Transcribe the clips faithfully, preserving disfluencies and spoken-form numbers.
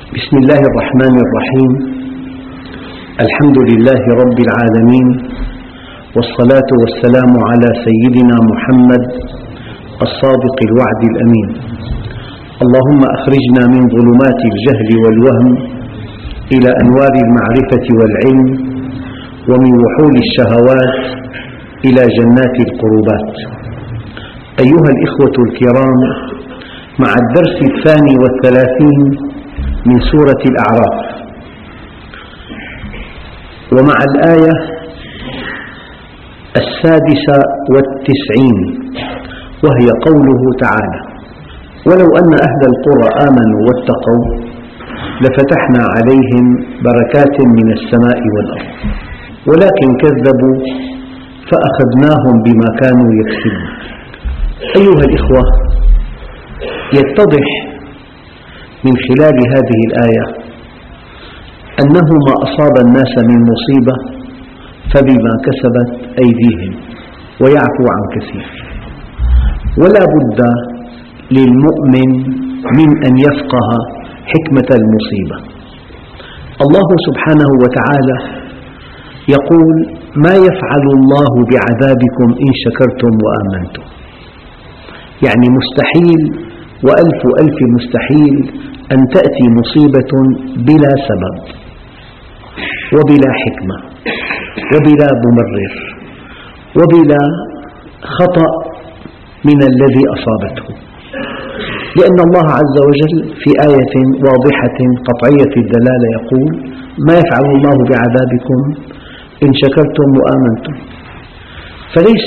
بسم الله الرحمن الرحيم. الحمد لله رب العالمين، والصلاة والسلام على سيدنا محمد الصادق الوعد الأمين. اللهم أخرجنا من ظلمات الجهل والوهم إلى أنوار المعرفة والعلم، ومن وحول الشهوات إلى جنات القربات. أيها الإخوة الكرام، مع الدرس الثاني والثلاثين من سورة الأعراف، ومع الآية السادسة والتسعين، وهي قوله تعالى: ولو أن أهل القرى آمنوا واتقوا لفتحنا عليهم بركات من السماء والأرض ولكن كذبوا فأخذناهم بما كانوا يكسبون. أيها الإخوة، يتضح من خلال هذه الآية أنه ما أصاب الناس من مصيبة فبما كسبت أيديهم، ويعفو عن كثير. ولا بد للمؤمن من أن يفقه حكمة المصيبة. الله سبحانه وتعالى يقول: ما يفعل الله بعذابكم إن شكرتم وآمنتم. يعني مستحيل وألف ألف مستحيل أن تأتي مصيبة بلا سبب وبلا حكمة وبلا مبرر وبلا خطأ من الذي أصابته، لأن الله عز وجل في آية واضحة قطعية الدلالة يقول: ما يفعل الله بعذابكم إن شكرتم وآمنتم. فليس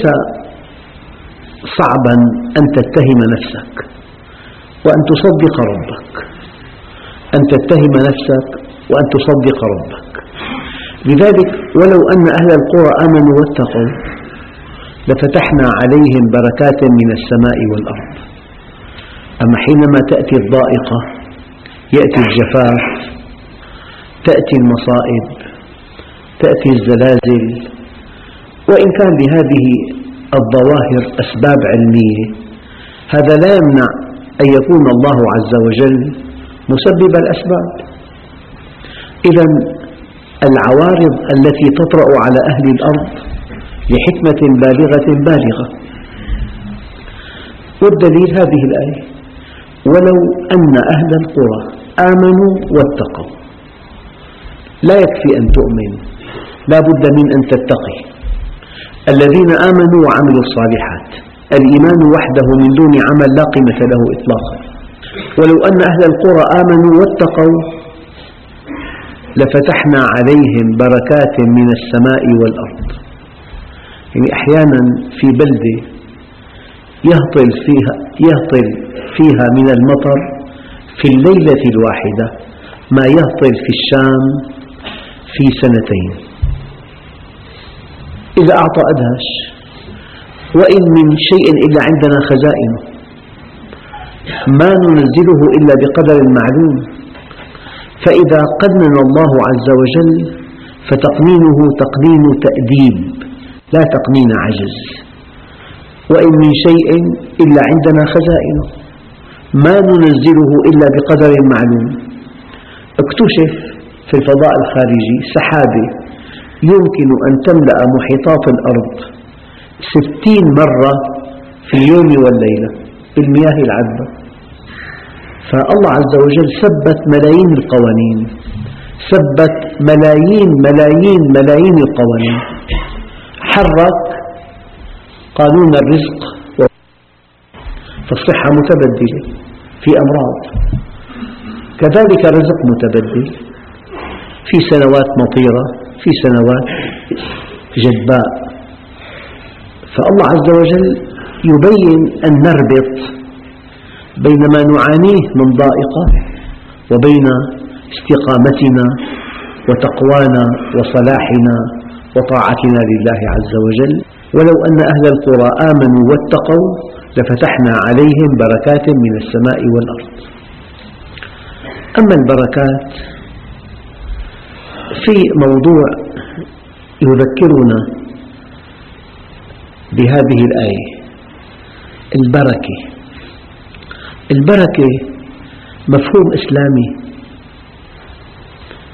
صعبا أن تتهم نفسك وأن تصدق ربك، أن تتهم نفسك وأن تصدق ربك. لذلك ولو أن أهل القرى آمنوا واتقوا لفتحنا عليهم بركات من السماء والأرض. أما حينما تأتي الضائقة، يأتي الجفاف، تأتي المصائب، تأتي الزلازل، وإن كان لهذه الظواهر أسباب علمية، هذا لا يمنع أن يكون الله عز وجل مسبب الأسباب. إذن العوارض التي تطرأ على أهل الأرض لحكمة بالغة بالغة. والدليل هذه الآية: ولو أن أهل القرى آمنوا واتقوا. لا يكفي أن تؤمن، لا بد من أن تتقي. الذين آمنوا وعملوا الصالحات، الإيمان وحده من دون عمل لا قيمة له إطلاقا. ولو أن أهل القرى آمنوا واتقوا لفتحنا عليهم بركات من السماء والأرض. يعني أحيانا في بلدة يهطل فيها, يهطل فيها من المطر في الليلة الواحدة ما يهطل في الشام في سنتين. إذا أعطى أدهش. وإن من شيء إلا عندنا خزائنه، ما ننزله إلا بقدر معلوم. فإذا قنن الله عز وجل فتقنينه تقنين تأديب لا تقنين عجز. وإن من شيء إلا عندنا خزائنه، ما ننزله إلا بقدر معلوم. اكتشف في الفضاء الخارجي سحابة يمكن أن تملأ محيطات الأرض ستين مرة في اليوم والليلة بالمياه العذبة. فالله عز وجل ثبت ملايين القوانين، ثبت ملايين ملايين ملايين القوانين. حرك قانون الرزق، فالصحة متبدلة في أمراض، كذلك الرزق متبدل، في سنوات مطيرة، في سنوات جدباء. فالله عز وجل يبين أن نربط بين ما نعانيه من ضائقة وبين استقامتنا وتقوانا وصلاحنا وطاعتنا لله عز وجل. ولو أن أهل القرى آمنوا واتقوا لفتحنا عليهم بركات من السماء والأرض. أما البركات في موضوع يذكرنا بهذه الآية: البركة. البركة مفهوم إسلامي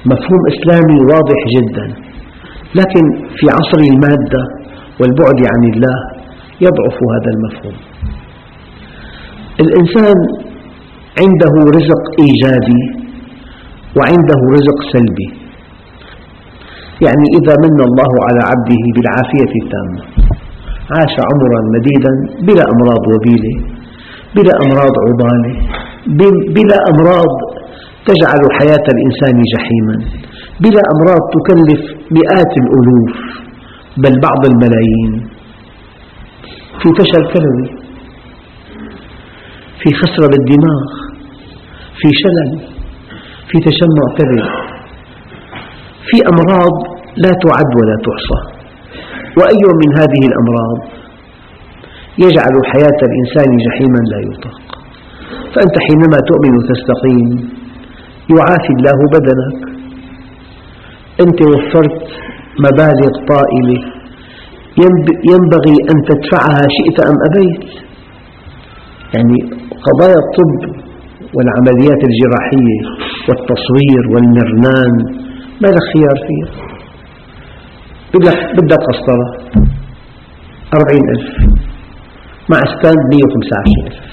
مفهوم إسلامي واضح جدا، لكن في عصر المادة والبعد عن الله يضعف هذا المفهوم. الإنسان عنده رزق إيجابي وعنده رزق سلبي، يعني إذا من الله على عبده بالعافية التامة عاش عمرا مديدا بلا أمراض وبيلة، بلا أمراض عضالة، بلا أمراض تجعل حياة الإنسان جحيما، بلا أمراض تكلف مئات الألوف بل بعض الملايين، في فشل كلوي، في خسرة بالدماغ، في شلل، في تشمع كبد، في أمراض لا تعد ولا تحصى. وأي من هذه الأمراض يجعل حياة الإنسان جحيما لا يطاق. فأنت حينما تؤمن وتستقيم يعافي الله بدنك، أنت وفرت مبالغ طائلة ينبغي أن تدفعها شئت أم أبيت. يعني قضايا الطب والعمليات الجراحية والتصوير والمرنان ما لك خيار فيها، بدك قسطرة أربعين ألف مع ستاند مئة وخمسة عشر ألف،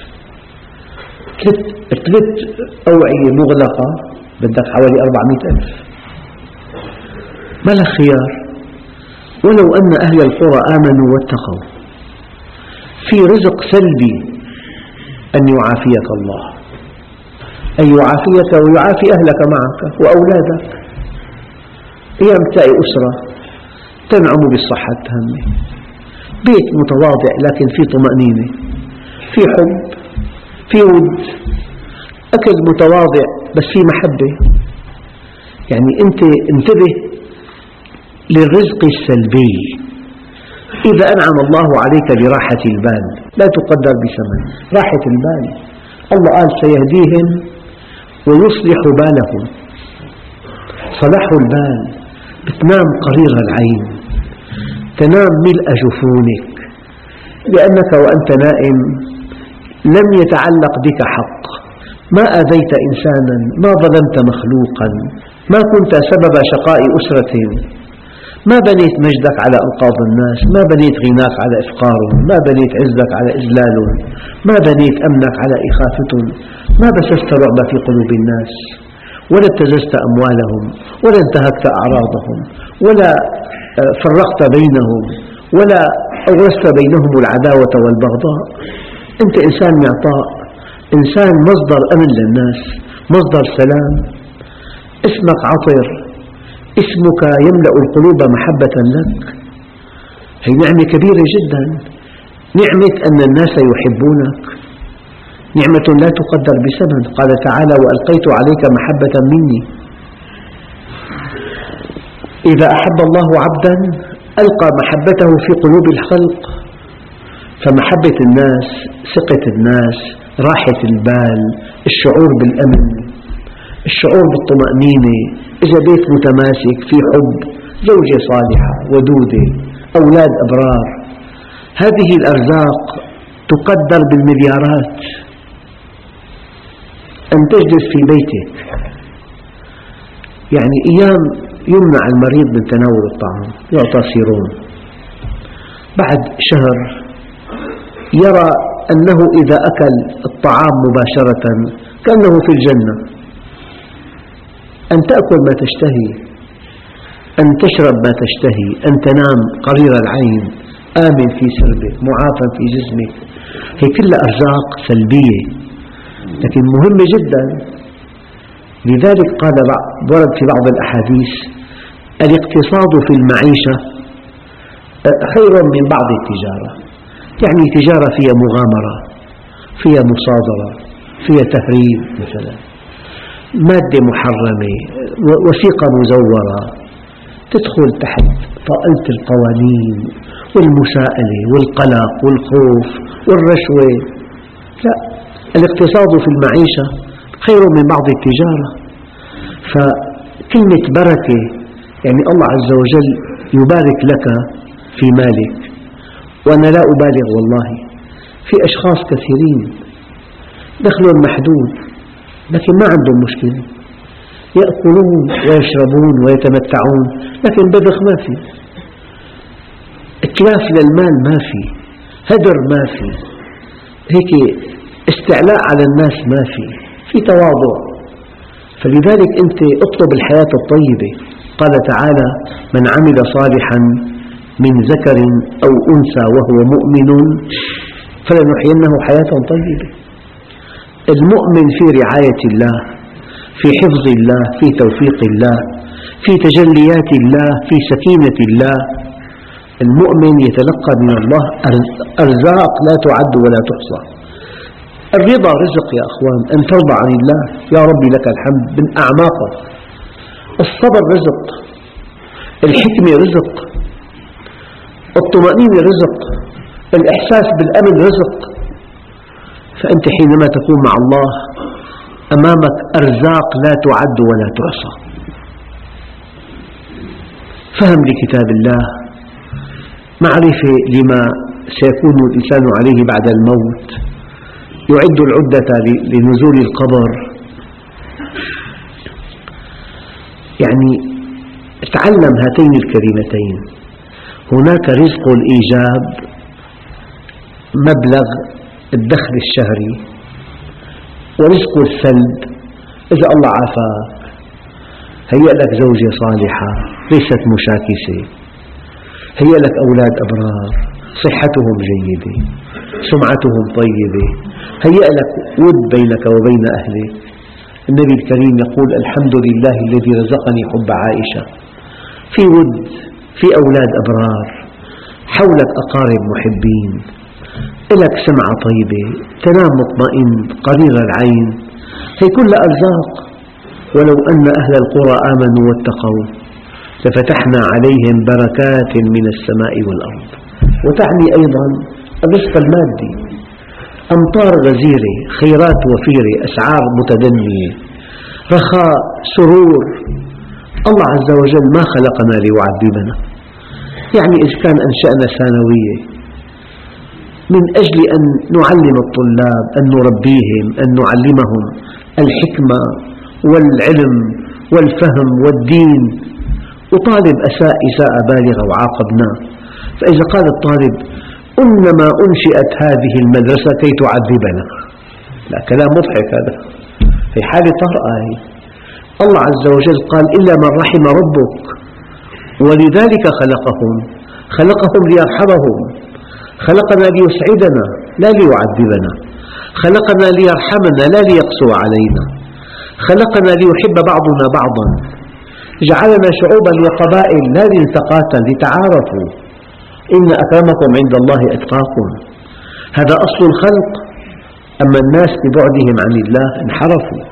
ثلاث أوعية مغلقة بدك حوالي أربعمئة ألف، ما لك خيار. ولو أن أهل القرى آمنوا واتقوا، في رزق سلبي أن يعافيك الله، أن يعافيك ويعافي أهلك معك وأولادك. أيام تلاقي أسرة تنعم بالصحة التامة، بيت متواضع لكن في طمأنينة، في حب، في ود، أكل متواضع بس في محبة. يعني أنت انتبه للرزق السلبي. إذا أنعم الله عليك براحة البال لا تقدر بثمن. راحة البال الله قال سيهديهم ويصلح بالهم. صلاح البال بتنام قرير العين، تنام ملء جفونك، لأنك وأنت نائم لم يتعلق بك حق، ما آذيت إنسانا، ما ظلمت مخلوقا، ما كنت سبب شقاء أسرة، ما بنيت مجدك على ألقاظ الناس، ما بنيت غناك على إفقارهم، ما بنيت عزك على إذلالهم، ما بنيت أمنك على إخافتهم، ما بسست رعب في قلوب الناس، ولا ابتززت أموالهم، ولا انتهكت أعراضهم، ولا فرقت بينهم، ولا أورثت بينهم العداوة والبغضاء. أنت إنسان معطاء، إنسان مصدر أمن للناس، مصدر سلام، اسمك عطر، اسمك يملأ القلوب محبة لك. هي نعمة كبيرة جدا، نعمة أن الناس يحبونك، نعمة لا تقدر بثمن. قال تعالى وألقيت عليك محبة مني. إذا أحب الله عبدا ألقى محبته في قلوب الخلق، فمحبة الناس، ثقة الناس، راحة البال، الشعور بالأمن، الشعور بالطمأنينة، إذا بيت متماسك في حب، زوجة صالحة ودودة، أولاد أبرار، هذه الأرزاق تقدر بالمليارات. أن تجلس في بيتك، يعني أيام يمنع المريض من تناول الطعام، يعطى سيروم، بعد شهر يرى أنه إذا أكل الطعام مباشرة كأنه في الجنة. أن تأكل ما تشتهي، أن تشرب ما تشتهي، أن تنام قرير العين، آمن في سربك، معافى في جسمك، هي كلها أرزاق سلبية لكن مهمة جدا. لذلك قال ورد في بعض الأحاديث الاقتصاد في المعيشة خير من بعض التجارة. يعني تجارة فيها مغامرة، فيها مصادرة، فيها تهريب، مثلا مادة محرمة، وثيقة مزورة، تدخل تحت طائلة القوانين والمساءلة والقلق والخوف والرشوة. لا، الاقتصاد في المعيشة خير من بعض التجارة. فكلمة بركة يعني الله عز وجل يبارك لك في مالك. وأنا لا أبالغ والله، في أشخاص كثيرين دخلهم محدود لكن ما عندهم مشكلة، يأكلون ويشربون ويتمتعون، لكن بذخ ما في، إتلاف للمال ما في، هدر ما في، هيك استعلاء على الناس ما في، في تواضع. فلذلك أنت اطلب الحياة الطيبة. قال تعالى: من عمل صالحا من ذكر أو أنثى وهو مؤمن فلنحيينه حياة طيبة. المؤمن في رعاية الله، في حفظ الله، في توفيق الله، في تجليات الله، في سكينة الله. المؤمن يتلقى من الله أرزاق لا تعد ولا تحصى. الرضا رزق يا أخوان، أن ترضى عن الله، يا ربي لك الحمد من أعماقك. الصبر رزق، الحكمة رزق، الطمأنينة رزق، الإحساس بالأمن رزق. فأنت حينما تكون مع الله أمامك أرزاق لا تعد ولا تحصى. فهم لكتاب الله، معرفة لما سيكون الإنسان عليه بعد الموت، يعد العدة لنزول القبر. يعني تعلم هاتين الكلمتين: هناك رزق الإيجاب، مبلغ الدخل الشهري، ورزق السلب، إذا الله عافاك هيأ لك زوجة صالحة ليست مشاكسة، هيأ لك أولاد أبرار صحتهم جيدة سمعتهم طيبة، هيأ لك ود بينك وبين أهلك. النبي الكريم يقول: الحمد لله الذي رزقني حب عائشة. في ود، في أولاد أبرار، حولك أقارب محبين، لك سمعة طيبة، تنام مطمئن قرير العين. هي كلها أرزاق. ولو أن أهل القرى آمنوا واتقوا لفتحنا عليهم بركات من السماء والأرض. وتعني أيضا الرزق المادي، أمطار غزيرة، خيرات وفيرة، أسعار متدنية، رخاء، سرور. الله عز وجل ما خلقنا ليعذبنا. يعني إذا كان أنشأنا ثانوية من أجل أن نعلم الطلاب، أن نربيهم، أن نعلمهم الحكمة والعلم والفهم والدين، وطالب أساء إساءة بالغة وعاقبناه، فإذا قال الطالب: إنما أنشئت هذه المدرسة كي تعذبنا، لا، كلام مضحك هذا، في حالة طارئة. الله عز وجل قال: إلا من رحم ربك، ولذلك خلقهم، خلقهم ليرحمهم، خلقنا ليسعدنا لا ليعذبنا، خلقنا ليرحمنا لا ليقسو علينا، خلقنا ليحب بعضنا بعضا، جعلنا شعوبا وقبائل لا لنتقاتل، لتعارفوا، إن أكرمكم عند الله أتقاكم. هذا أصل الخلق. أما الناس ببعدهم عن الله انحرفوا.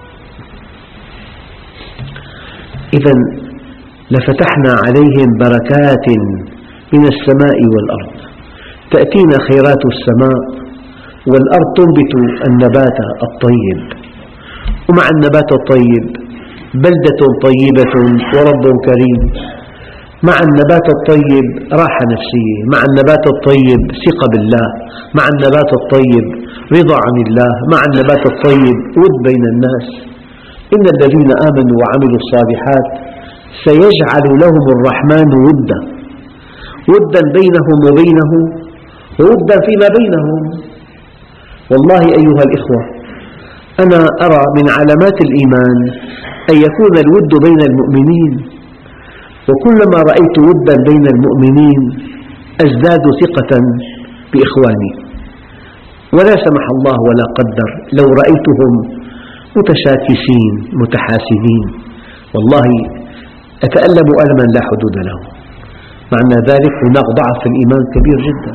إذا لفتحنا عليهم بركات من السماء والأرض. تأتينا خيرات السماء، والأرض تنبت النبات الطيب، ومع النبات الطيب بلدة طيبة ورب كريم. مع النبات الطيب راحة نفسية، مع النبات الطيب ثقة بالله، مع النبات الطيب رضا عن الله، مع النبات الطيب ود بين الناس. إن الذين آمنوا وعملوا الصالحات سيجعل لهم الرحمن ودا، ودا بينهم وبينه، وودا فيما بينهم. والله أيها الإخوة، أنا أرى من علامات الإيمان أن يكون الود بين المؤمنين، وكلما رأيت ودا بين المؤمنين أزداد ثقة بإخواني. ولا سمح الله ولا قدر لو رأيتهم متشاكسين متحاسدين، والله أتألم ألما لا حدود له. معنى ذلك هناك ضعف في الإيمان كبير جدا.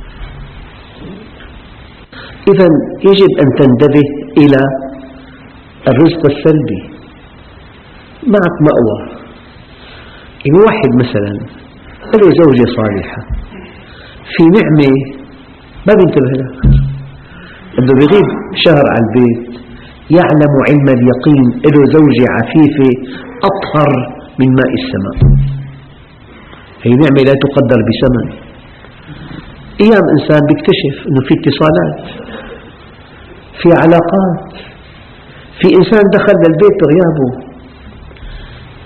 إذا يجب أن تنتبه إلى الرزق السلبي. معك مأوى، الواحد مثلا له زوجة صالحة في نعمة ما بينتبه لها، بده بيغيب شهر على البيت، يعلم علم اليقين له زوجة عفيفة أطهر من ماء السماء. هي نعمة لا تقدر بثمن. أيام إنسان بيكتشف أنه في اتصالات، في علاقات، في إنسان دخل للبيت بغيابه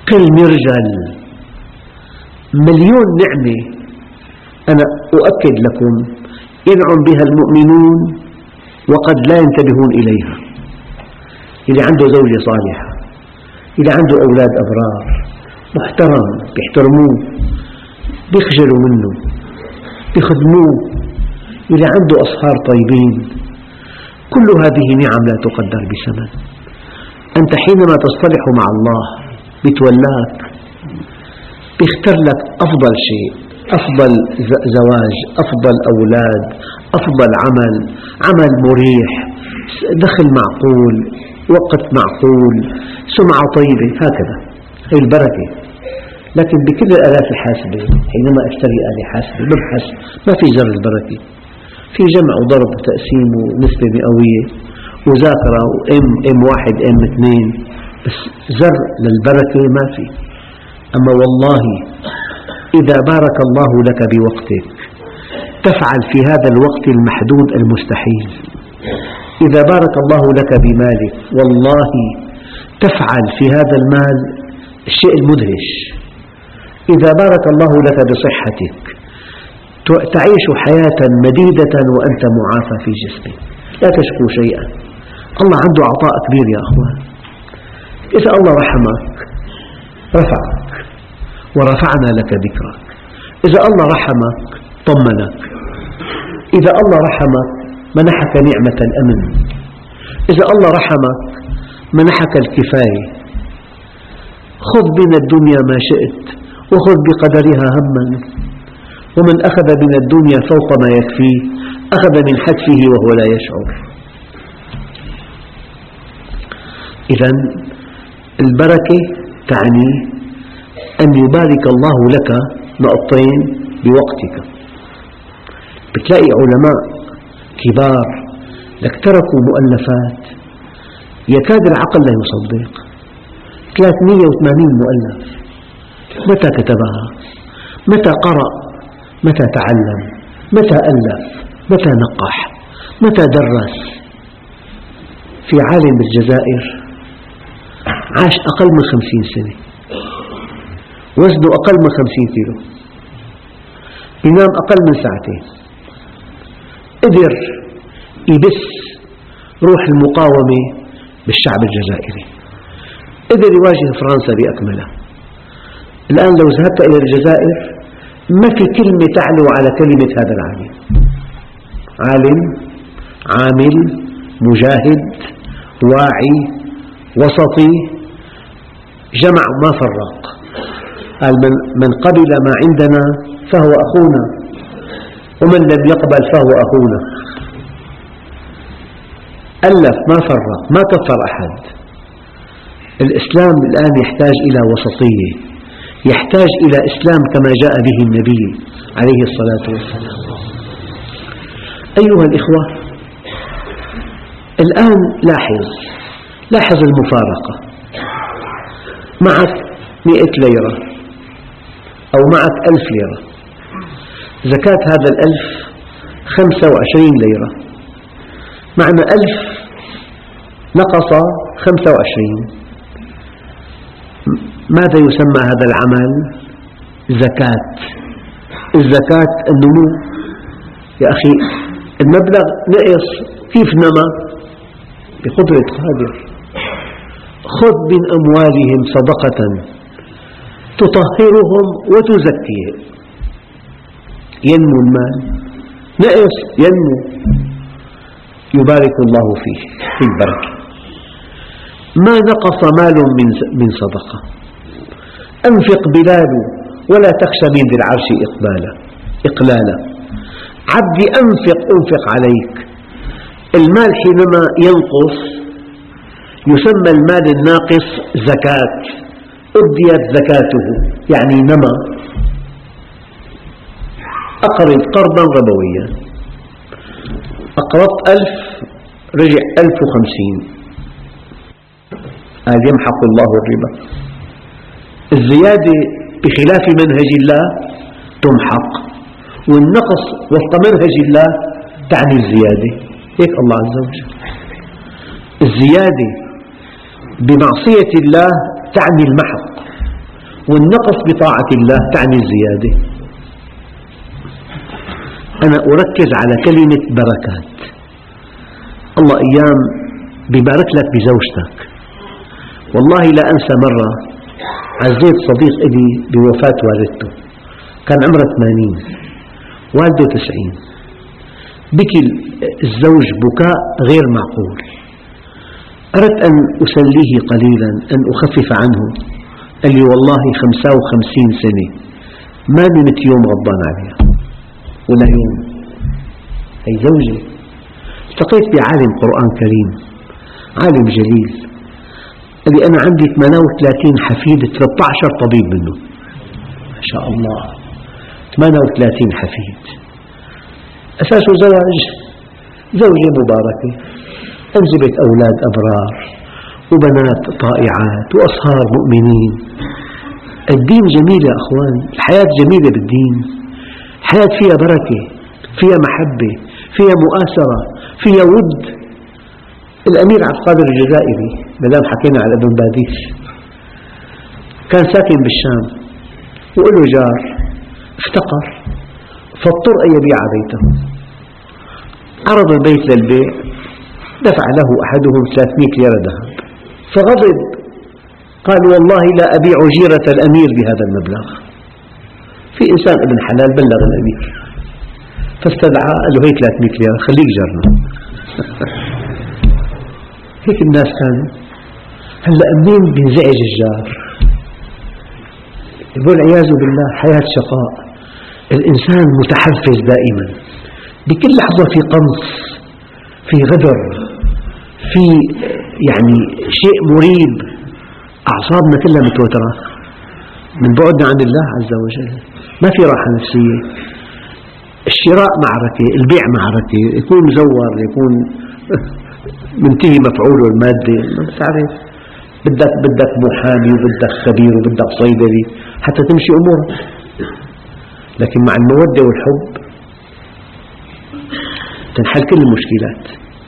قل مرجل، مليون نعمة أنا أؤكد لكم ينعم بها المؤمنون وقد لا ينتبهون إليها. اللي عنده زوجة صالحة، اللي عنده أولاد أبرار محترم بيحترموه بيخجلوا منه بيخدموه، اللي عنده أصهار طيبين، كل هذه نعم لا تقدر بثمن. أنت حينما تصطلح مع الله بيتولاك، بيختار لك أفضل شيء، أفضل زواج، أفضل أولاد، أفضل عمل، عمل مريح، دخل معقول، وقت معقول، سمعة طيبة، هكذا هي البركة. لكن بكل الآلاف الحاسبة حينما أشتري آلة حاسبة مبحث ما في زر البركة، في جمع وضرب وتقسيم ونسبة مئوية وذاكرة وإم إم واحد إم اثنين، بس زر للبركة ما في. أما والله إذا بارك الله لك بوقتك تفعل في هذا الوقت المحدود المستحيل. إذا بارك الله لك بمالك والله تفعل في هذا المال الشيء المدهش. إذا بارك الله لك بصحتك تعيش حياة مديدة وأنت معافى في جسمك، لا تشكو شيئا. الله عنده عطاء كبير يا أخوان. إذا الله رحمك رفعك ورفعنا لك ذكرك، إذا الله رحمك طمنك، إذا الله رحمك منحك نعمة الأمن، إذا الله رحمك منحك الكفاية. خذ من الدنيا ما شئت وخذ بقدرها هما، ومن أخذ من الدنيا فوق ما يكفيه أخذ من حتفه وهو لا يشعر. إذن البركة تعني أن يبارك الله لك نقطتين بوقتك. بتلاقي علماء كبار لك تركوا مؤلفات يكاد العقل لا يصدق، ثلاثمئة وثمانين مؤلف. متى كتبها؟ متى قرأ؟ متى تعلم؟ متى ألف؟ متى نقح؟ متى درس؟ في عالم بالجزائر عاش أقل من خمسين سنة، وزنه أقل من خمسين كيلو، ينام أقل من ساعتين، قدر يبث روح المقاومة بالشعب الجزائري، قدر يواجه فرنسا بأكملها. الآن لو ذهبت إلى الجزائر ما في كلمة تعلو على كلمة هذا العالم. عالم عامل مجاهد واعي وسطي، جمع ما فرق. قال من قبل ما عندنا فهو أخونا، ومن لم يقبل فهو أخونا. ألف ما فرق، ما كفر أحد. الإسلام الآن يحتاج إلى وسطية، يحتاج إلى إسلام كما جاء به النبي عليه الصلاة والسلام. أيها الإخوة، الآن لاحظ لاحظ المفارقة. معك مئة ليرة أو معك ألف ليرة، زكاة هذا الألف خمسة وعشرين ليرة، معنى ألف نقص خمسة وعشرين. ماذا يسمى هذا العمل؟ زكاة. الزكاة النمو. يا أخي المبلغ نقص، كيف نما؟ بقدرة قادر. خذ من أموالهم صدقة تطهرهم وتزكيهم. ينمو المال، نقص ينمو، يبارك الله فيه في البركة. ما نقص مال من صدقة. أنفق بلال ولا تخشى من ذي العرش إقبالا إقلالا. عبدي أنفق أنفق عليك. المال حينما ينقص يسمى المال الناقص زكاة، أديت زكاته يعني نما. أقرض قرضا ربويا، أقرضت ألف رجع ألف وخمسين، هذا يمحق الله الربا. الزيادة بخلاف منهج الله تمحق، والنقص وفق منهج الله تعني الزيادة. هيك الله عز وجل. الزيادة بمعصية الله تعني المحق. والنقص بطاعة الله تعني الزيادة. أنا أركز على كلمة بركات. الله أيام ببارك لك بزوجتك. والله لا أنسى مرة عزيت صديق إلي بوفاة والدته، كان عمره ثمانين والده تسعين، بكي الزوج بكاء غير معقول. أردت أن أسليه قليلا، أن أخفف عنه. قال لي والله خمسة وخمسين سنة ما نمت يوم غضبان عليها ولا يوم. هي زوجي. التقيت بعالم قرآن كريم، عالم جليل، قال لي أنا عندي ثمانية وثلاثين حفيد، ثلاثة عشر طبيب منه. ما شاء الله، ثمانية وثلاثين حفيد. أساسه زواج، زوجة مباركة، أنجبت أولاد أبرار وبنات طائعات وأصهار مؤمنين. الدين جميل يا أخوان، الحياة جميلة بالدين. الحياة فيها بركة، فيها محبة، فيها مؤاسرة، فيها ود. الأمير عبد القادر الجزائري، مدام حكينا على ابن باديس، كان ساكن بالشام وله جار افتقر فاضطر أن يبيع بيته. عرض البيت للبيع، دفع له أحدهم ثلاثمئة ليرة ذهب، فغضب قال والله لا أبيع جيرة الأمير بهذا المبلغ. في إنسان ابن حلال بلغ الأمير فاستدعى، قال له هي ثلاثمئة ليرة خليك جارنا. هيك الناس كانوا. هلأ منين بينزعج الجار؟ والعياذ بالله حياة شقاء. الإنسان متحفز دائما، بكل لحظة في قمص، في غدر، في يعني شيء مريب. أعصابنا كلها متوترة من بعدنا عن الله عز وجل، ما في راحة نفسية. الشراء معركة، البيع معركة، يكون مزور، يكون منتهي مفعوله المادي، ما بتعرف. بدك بدك محامي وبدك خبير وبدك صيدلي حتى تمشي أمورك. لكن مع المودة والحب تنحل كل المشكلات.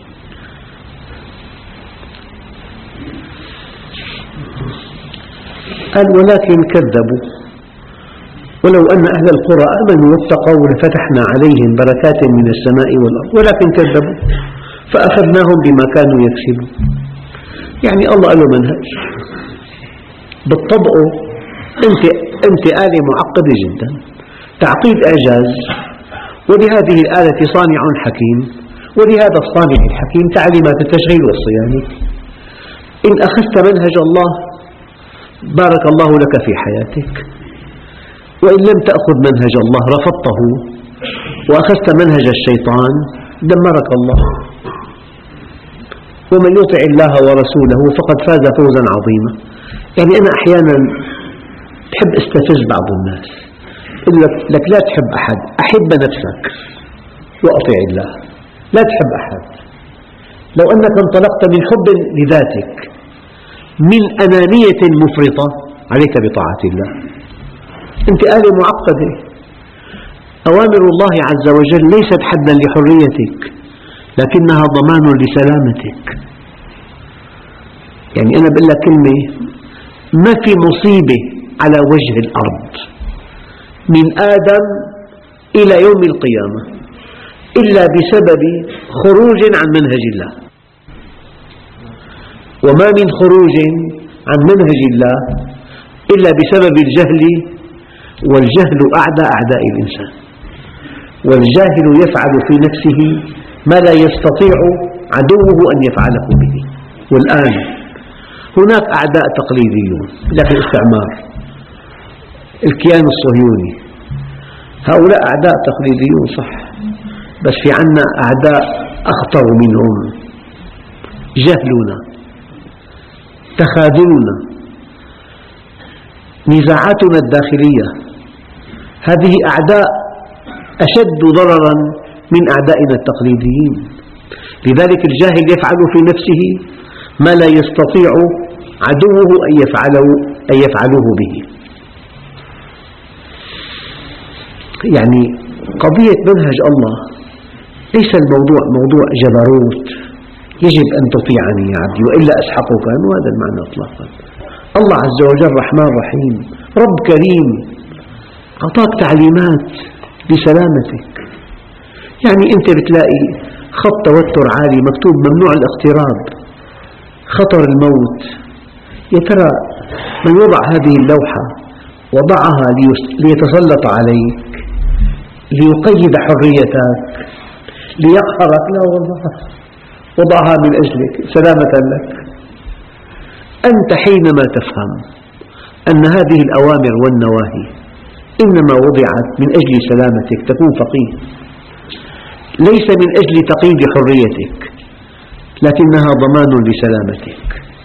قال ولكن كذبوا ولو أن أهل القرى آمنوا واتقوا لفتحنا عليهم بركات من السماء والأرض ولكن كذبوا فأخذناهم بما كانوا يكسبون. يعني الله قال له منهج بالطبع. أنت أنت آلة معقدة جدا، تعقيد إعجاز، ولهذه الآلة صانع حكيم، ولهذا الصانع الحكيم تعليمات التشغيل والصيانة. إن أخذت منهج الله بارك الله لك في حياتك، وإن لم تأخذ منهج الله رفضته وأخذت منهج الشيطان دمرك الله. ومن يطع الله ورسوله فقد فاز فوزا عظيما. يعني أنا أحيانا بحب استفز بعض الناس، يقول لك لا تحب أحد، أحب نفسك وأطع الله. لا تحب أحد. لو أنك انطلقت من حب لذاتك من أنانية مفرطة عليك بطاعة الله. أنت آلة معقدة. أوامر الله عز وجل ليست حدا لحريتك، لكنها ضمان لسلامتك. يعني أنا بقول لك كلمة، ما في مصيبة على وجه الأرض من آدم إلى يوم القيامة إلا بسبب خروج عن منهج الله، وما من خروج عن منهج الله إلا بسبب الجهل، والجهل أعدى أعداء الإنسان. والجاهل يفعل في نفسه ما لا يستطيع عدوه أن يفعله به. والآن هناك أعداء تقليديون، لكن الاستعمار، الكيان الصهيوني، هؤلاء أعداء تقليديون صح، بس في عنا أعداء أخطر منهم، جهلنا، تخاذلنا، نزاعاتنا الداخلية. هذه أعداء أشد ضرراً من أعدائنا التقليديين. لذلك الجاهل يفعل في نفسه ما لا يستطيع عدوه أن يفعله, أن يفعله به. يعني قضية منهج الله ليس الموضوع موضوع جبروت، يجب أن تطيعني يا عبدي وإلا أسحقك، هذا المعنى إطلاقاً. الله عز وجل رحمن رحيم، رب كريم، أعطاك تعليمات لسلامتك. يعني أنت بتلاقي خط توتر عالي مكتوب ممنوع الاقتراب، خطر الموت. يا ترى من وضع هذه اللوحة وضعها ليتسلط عليك، ليقيد حريتك، ليقهرك؟ لا والله، وضعها من أجلك سلامة لك. أنت حينما تفهم أن هذه الأوامر والنواهي إنما وضعت من أجل سلامتك تكون فقيه، ليس من أجل تقييد حريتك، لكنها ضمان لسلامتك.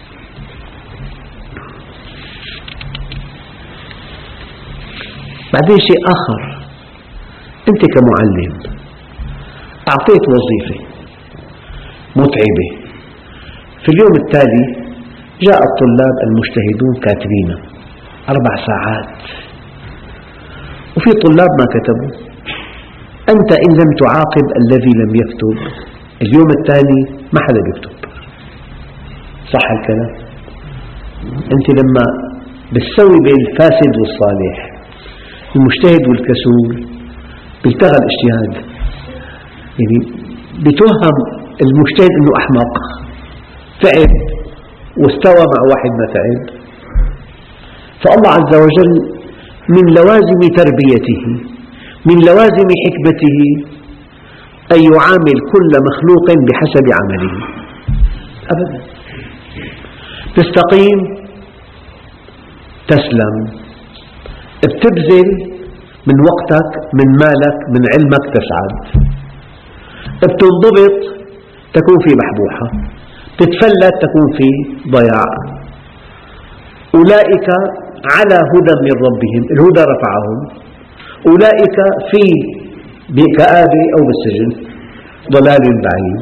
بعدين شيء آخر، أنت كمعلم أعطيت وظيفة متعبة، في اليوم التالي جاء الطلاب المجتهدون كاتبين أربع ساعات، وفي طلاب ما كتبوا. أنت إن لم تعاقب الذي لم يكتب، اليوم التالي ما حدا بيكتب. صح الكلام؟ أنت لما بتسوي بين الفاسد والصالح، المجتهد والكسول، بيلتغى الاجتهاد. يعني بتوهم المجتهد أنه أحمق، تعب واستوى مع واحد ما تعب. فالله عز وجل من لوازم تربيته، من لوازم حكمته، أن يعامل كل مخلوق بحسب عمله. أبدا، تستقيم تسلم، بتبذل من وقتك، من مالك، من علمك تسعد، بتنضبط تكون في بحبوحة، تتفلت تكون في ضياع. أولئك على هدى من ربهم، الهدى رفعهم، أولئك في بكآبة أو بالسجن، ضلال بعيد.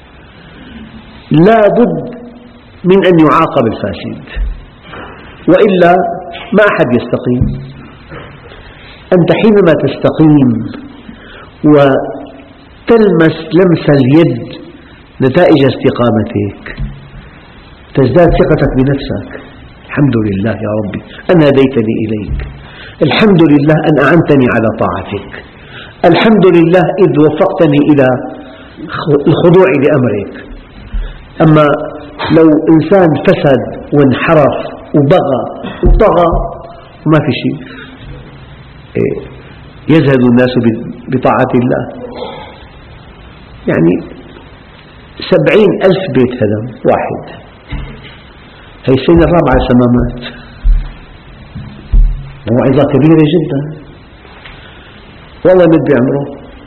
لا بد من أن يعاقب الفاسد، وإلا ما أحد يستقيم. أنت حينما تستقيم وتلمس لمس اليد نتائج استقامتك، تزداد ثقتك بنفسك. الحمد لله يا ربي أن هديتني إليك، الحمد لله أن أعنتني على طاعتك، الحمد لله إذ وفقتني إلى الخضوع لأمرك. أما لو إنسان فسد وانحرف وبغى وطغى وما في شيء، يزهد الناس بطاعة الله. يعني سبعين ألف بيت هدم واحد، هي السنة الرابعة سمامات، موعظة كبيرة جدا. والله مد بعمره،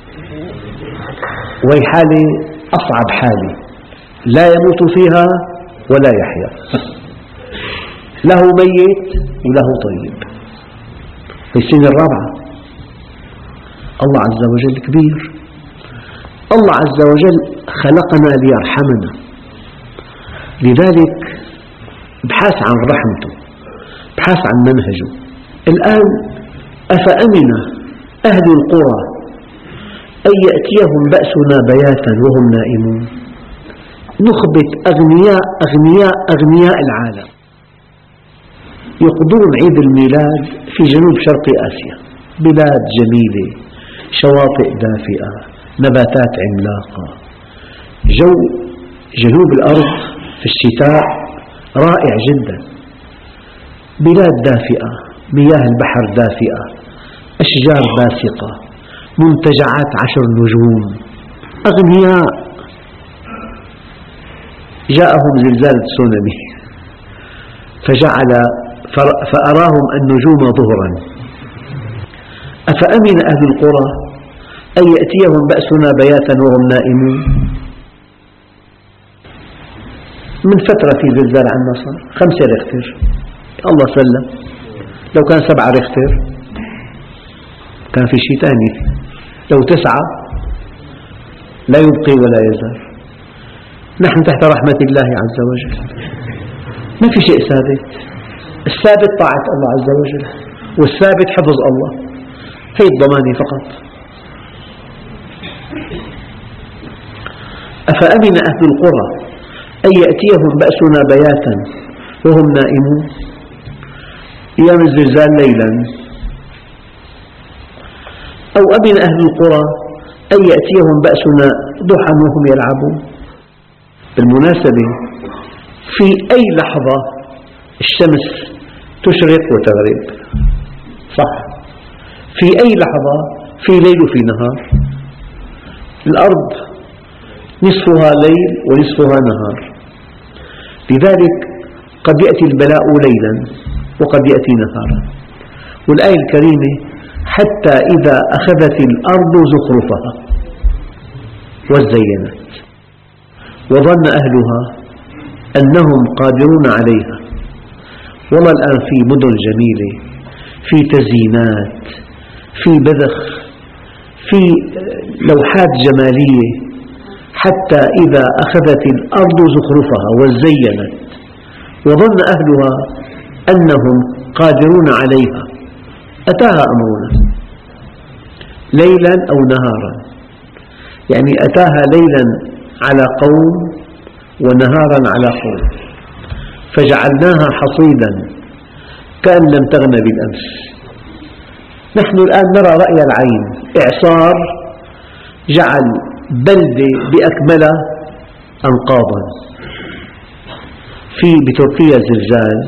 وهي حالة أصعب حالة، لا يموت فيها ولا يحيا، له ميت وله طيب. هي السنة الرابعة. الله عز وجل كبير، الله عز وجل خلقنا ليرحمنا، لذلك ابحث عن رحمته، ابحث عن منهجه. الآن أفأمن أهل القرى أن يأتيهم بأسنا بياتا وهم نائمون. نخبة أغنياء أغنياء أغنياء العالم يقضون عيد الميلاد في جنوب شرق آسيا، بلاد جميلة، شواطئ دافئة، نباتات عملاقة، جو جنوب الأرض في الشتاء رائع جدا، بلاد دافئة، مياه البحر دافئة، أشجار باسقة، منتجعات عشر نجوم، أغنياء. جاءهم زلزال تسونامي فجعل فأراهم النجوم ظهرا. أفأمن أهل القرى أن يأتيهم بأسنا بياتا وهم نائمون. من فترة في زلزال عنا صار خمسة ريختر، الله سلم. لو كان سبعة ريختر كان في شيء ثاني، لو تسعة لا يبقي ولا يزال. نحن تحت رحمة الله عز وجل، ما في شيء ثابت. الثابت طاعة الله عز وجل، والثابت حفظ الله، هي الضمانة فقط. أفأمن أهل القرى أن يأتيهم بأسنا بياتا وهم نائمون. أيام الزلزال ليلا. أو أمن أهل القرى أن يأتيهم بأسنا ضحى وهم يلعبون. بالمناسبة في أي لحظة الشمس تشرق وتغرب، صح؟ في أي لحظة في ليل وفي نهار. الأرض نصفها ليل ونصفها نهار، لذلك قد يأتي البلاء ليلا وقد يأتي نهارا. والآية الكريمة حتى إذا أخذت الأرض زخرفها وزينت وظن أهلها أنهم قادرون عليها. والله الآن في مدن جميلة، في تزيينات، في بذخ، في لوحات جمالية، حتى إذا أخذت الأرض زخرفها وزينت وظن أهلها أنهم قادرون عليها أتاها أمرنا ليلا أو نهارا، يعني أتاها ليلا على قوم ونهارا على قوم فجعلناها حصيدا كأن لم تغن بالأمس. نحن الآن نرى رأي العين، إعصار جعل بلدة بأكملها أنقاضا. في بتركيا زلزال،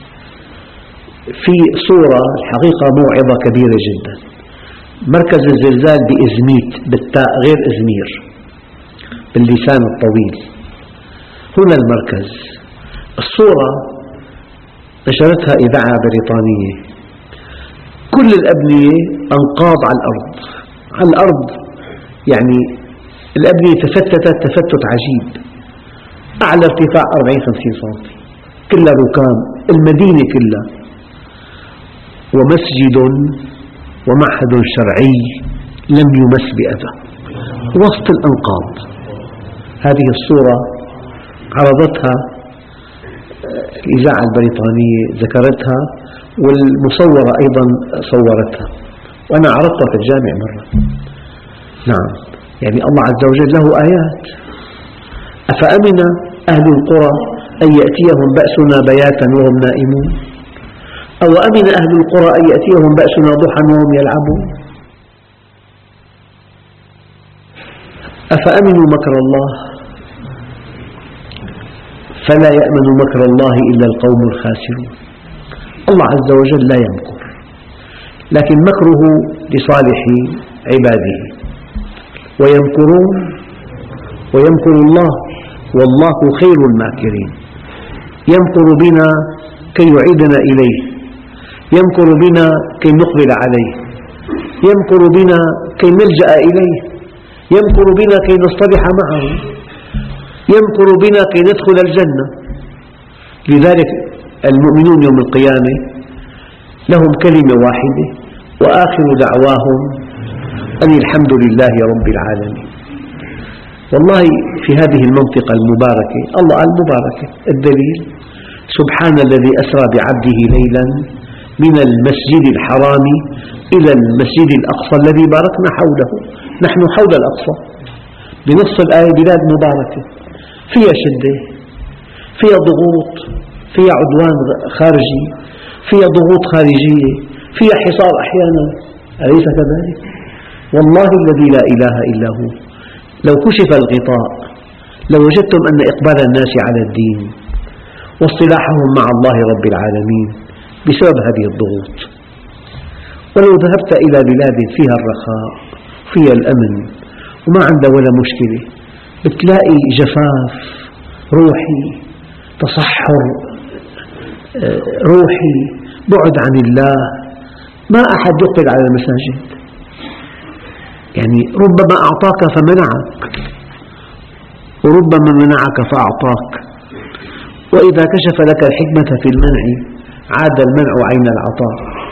في صورة الحقيقة موعظة كبيرة جدا. مركز الزلزال بإزميت بالتاء غير إزمير باللسان الطويل، هنا المركز. الصورة نشرتها إذاعة بريطانية، كل الأبنية أنقاض على الأرض، على الأرض يعني الأبنية تفتتت تفتت عجيب، أعلى ارتفاع أربعين خمسين سنتي، كلها ركام، المدينة كلها. ومسجد ومعهد شرعي لم يمس بأذى وسط الأنقاض. هذه الصورة عرضتها الإذاعة البريطانية، ذكرتها، والمصورة أيضا صورتها، وأنا عرضتها في الجامع مرة. نعم، يعني الله عز وجل له آيات. أفأمن أهل القرى أن يأتيهم بأسنا بياتا وهم نائمون، أو أمن أهل القرى أن يأتيهم بأسنا ضحى وهم يلعبون. أفأمنوا مكر الله فلا يأمن مكر الله إلا القوم الخاسرون. الله عز وجل لا يمكر، لكن مكره لصالح عباده، ويمكرون ويمكر الله والله خير الماكرين. يمكر بنا كي يعيدنا إليه، يمكر بنا كي نقبل عليه، يمكر بنا كي نلجأ إليه، يمكر بنا كي نصطلح معه، يمكر بنا كي ندخل الجنة. لذلك المؤمنون يوم القيامة لهم كلمة واحدة وآخر دعواهم أن الحمد لله رب العالمين. والله في هذه المنطقة المباركة، الله المباركة، الدليل سبحان الذي أسرى بعبده ليلا من المسجد الحرام إلى المسجد الأقصى الذي باركنا حوله. نحن حول الأقصى بنص الآية بلاد مباركة فيها شدة، فيها ضغوط، فيها عدوان خارجي، فيها ضغوط خارجية، فيها حصار أحيانا، أليس كذلك؟ والله الذي لا إله إلا هو لو كشف الغطاء لوجدتم أن إقبال الناس على الدين واصطلاحهم مع الله رب العالمين بسبب هذه الضغوط. ولو ذهبت إلى بلاد فيها الرخاء فيها الأمن وما عندها ولا مشكلة، بتلاقي جفاف روحي، تصحر روحي، بعد عن الله، ما أحد يقبل على المساجد. يعني ربما أعطاك فمنعك، وربما منعك فأعطاك، وإذا كشف لك الحكمة في المنع عاد المنع عين العطاء.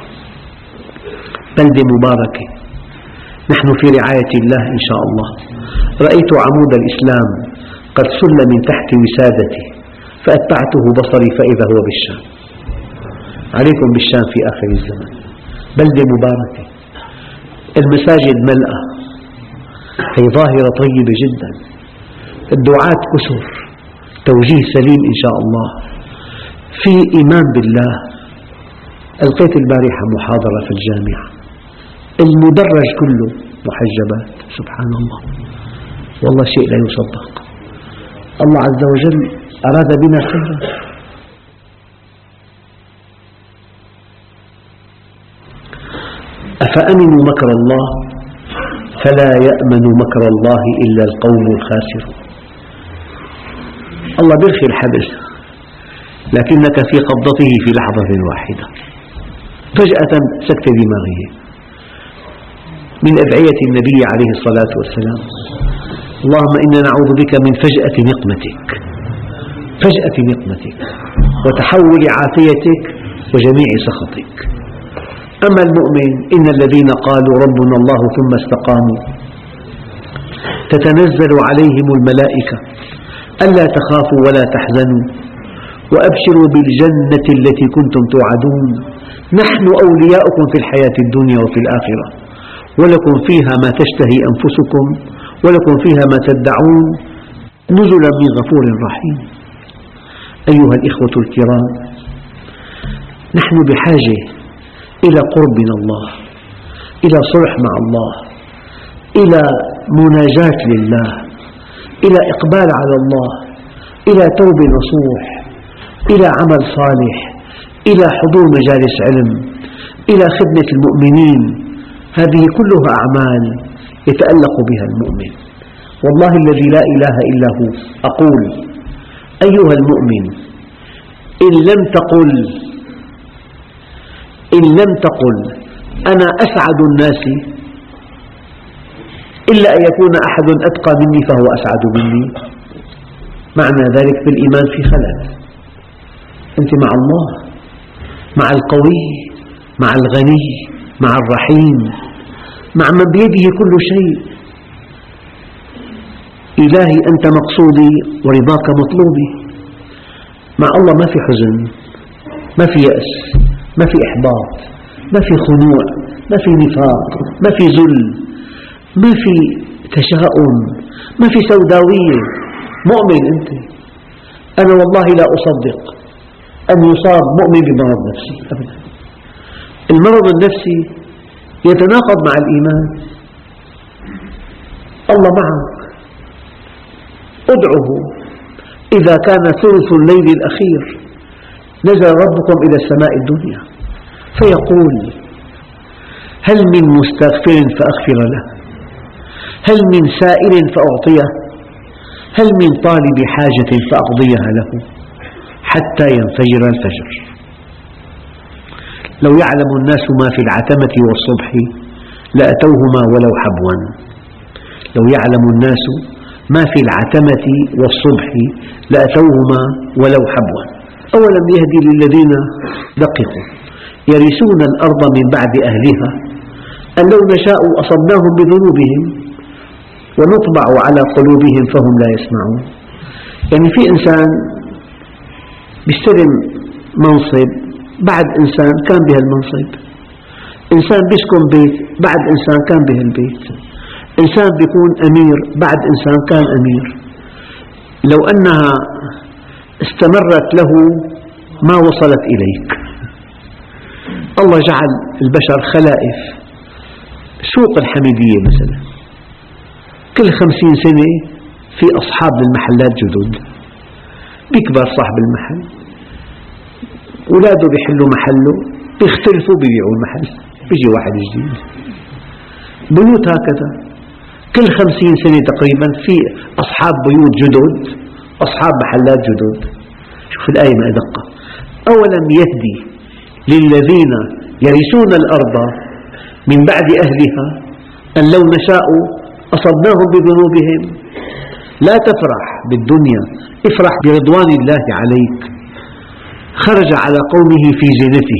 بلدة مباركة، نحن في رعاية الله إن شاء الله. رأيت عمود الإسلام قد سل من تحت وسادته فأتبعته بصري فإذا هو بالشام. عليكم بالشام في آخر الزمن، بلدة مباركة، المساجد ملأة، هي ظاهرة طيبة جدا. الدعاة كثر، توجيه سليم إن شاء الله، في إيمان بالله، ألقيت البارحة محاضرة في الجامعة، المدرج كله محجبات، سبحان الله، والله شيء لا يصدق. الله عز وجل أراد بنا خيرا. أفأمنوا مكر الله فلا يأمن مكر الله إلا القوم الخاسرون. الله بيرخي الحبل لكنك في قبضته في لحظة واحدة، فجأة سكتة دماغية. من أدعية النبي عليه الصلاة والسلام: اللهم إنا نعوذ بك من فجأة نقمتك، فجأة نقمتك وتحول عافيتك وجميع سخطك. أما المؤمن: إن الذين قالوا ربنا الله ثم استقاموا تتنزل عليهم الملائكة ألا تخافوا ولا تحزنوا وأبشروا بالجنة التي كنتم توعدون نحن أولياؤكم في الحياة الدنيا وفي الآخرة ولكم فيها ما تشتهي أنفسكم ولكم فيها ما تدعون نزلا من غفور رحيم. أيها الإخوة الكرام، نحن بحاجة إلى قرب من الله، إلى صلح مع الله، إلى مناجاة لله، إلى إقبال على الله، إلى توبة نصوح، إلى عمل صالح، إلى حضور مجالس علم، إلى خدمة المؤمنين. هذه كلها أعمال يتألق بها المؤمن. والله الذي لا إله إلا هو أقول: أيها المؤمن، إن لم تقل إن لم تقل أنا أسعد الناس إلا أن يكون أحد أتقى مني فهو أسعد مني، معنى ذلك بالإيمان في خلل. أنت مع الله، مع القوي، مع الغني، مع الرحيم، مع من بيده كل شيء. إلهي أنت مقصودي ورضاك مطلوبي. مع الله ما في حزن، ما في يأس، ما في إحباط، ما في خنوع، ما في نفاق، ما في ذل، ما في تشاؤم، ما في سوداوية. مؤمن أنت. أنا والله لا أصدق أن يصاب مؤمن بمرض نفسي أبدا. المرض النفسي يتناقض مع الإيمان. الله معك، ادعه. إذا كان ثلث الليل الأخير نزل ربكم إلى السماء الدنيا فيقول: هل من مستغفر فأغفر له، هل من سائل فأعطيه، هل من طالب حاجة فأقضيها له حتى ينفجر الفجر. لو يعلم الناس ما في العتمة والصبح لأتوهما ولو حبوا. لو يعلم الناس ما في العتمة والصبح لأتوهما ولو حبوا. أولم يهدي للذين دققوا يرثون الأرض من بعد أهلها أن لو نشاء أصبناهم بذنوبهم ونطبع على قلوبهم فهم لا يسمعون. يعني في إنسان بيستلم منصب بعد إنسان كان بهالمنصب، إنسان بيسكن بيت بعد إنسان كان بهالبيت، إنسان بيكون أمير بعد إنسان كان أمير. لو أنها استمرت له ما وصلت إليك. الله جعل البشر خلائف. سوق الحميدية مثلا كل خمسين سنة في أصحاب للمحلات جدد، بيكبر صاحب المحل، أولاده بيحلوا محله، بيختلفوا بيبيعوا المحل، بيجي واحد جديد. بيوت هكذا كل خمسين سنة تقريبا في أصحاب بيوت جدد، أصحاب محلات جدد. شوف الآية ما أدقة: أولم يهدي للذين يرثون الأرض من بعد أهلها أن لو نشاء أصبناهم بذنوبهم. لا تفرح بالدنيا، افرح برضوان الله عليك. خرج على قومه في زينته،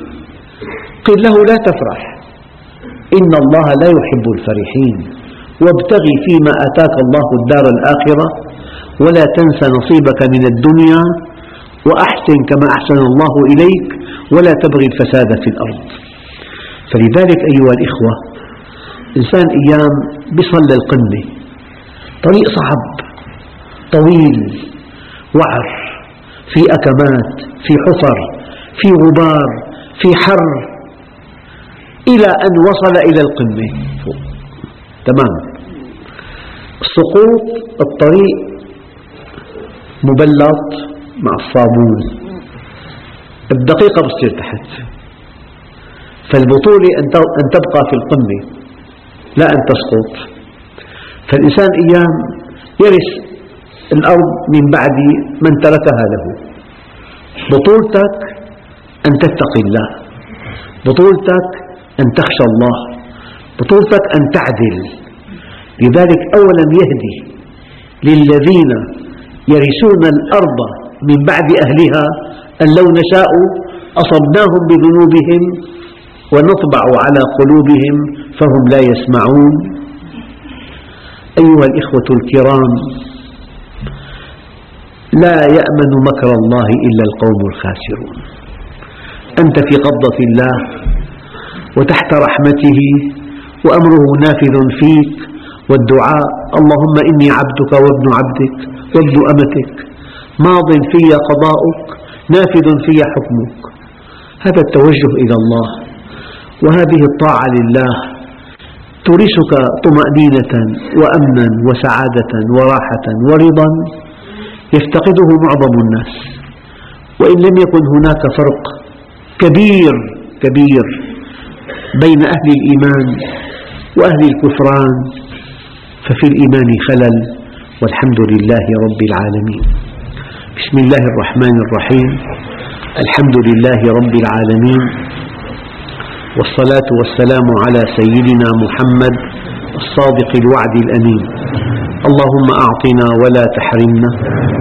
قيل له: لا تفرح، إن الله لا يحب الفرحين، وابتغ فيما آتاك الله الدار الآخرة ولا تنس نصيبك من الدنيا وأحسن كما أحسن الله إليك ولا تبغي الفساد في الأرض. فلذلك أيها الإخوة، إنسان أيام بيصل للقمة، طريق صعب طويل وعر، في أكمات، في حفر، في غبار، في حر إلى أن وصل إلى القمة تمام. سقوط الطريق مبلط مع الصابون، الدقيقة بتصير تحت. فالبطولة أن تبقى في القمة لا أن تسقط. فالإنسان أيام يرث الأرض من بعد من تركها له. بطولتك أن تتقي الله، بطولتك أن تخشى الله، بطولتك أن تعدل. لذلك أولا يهدي للذين يرثون الأرض من بعد أهلها أن لو نشاء أصبناهم بذنوبهم ونطبع على قلوبهم فهم لا يسمعون. أيها الإخوة الكرام، لا يأمن مكر الله إلا القوم الخاسرون. أنت في قبضة الله وتحت رحمته وأمره نافذ فيك، والدعاء اللهم إني عبدك وابن عبدك وابن أمتك ماض في قضاؤك نافذ في حكمك. هذا التوجه إلى الله وهذه الطاعة لله تورثك طمأنينة وأمنا وسعادة وراحة ورضا يفتقده معظم الناس. وإن لم يكن هناك فرق كبير كبير بين أهل الإيمان وأهل الكفران، ففي الإيمان خلل، والحمد لله رب العالمين. بسم الله الرحمن الرحيم. الحمد لله رب العالمين، والصلاة والسلام على سيدنا محمد الصادق الوعد الأمين. اللهم أعطنا ولا تحرمنا،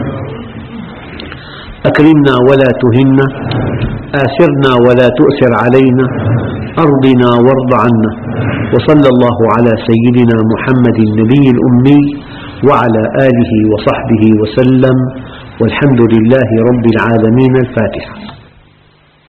أكرمنا ولا تهنا، آثرنا ولا تؤثر علينا، أرضنا وارض عنا. وصلى الله على سيدنا محمد النبي الأمي وعلى آله وصحبه وسلم، والحمد لله رب العالمين. الفاتحة.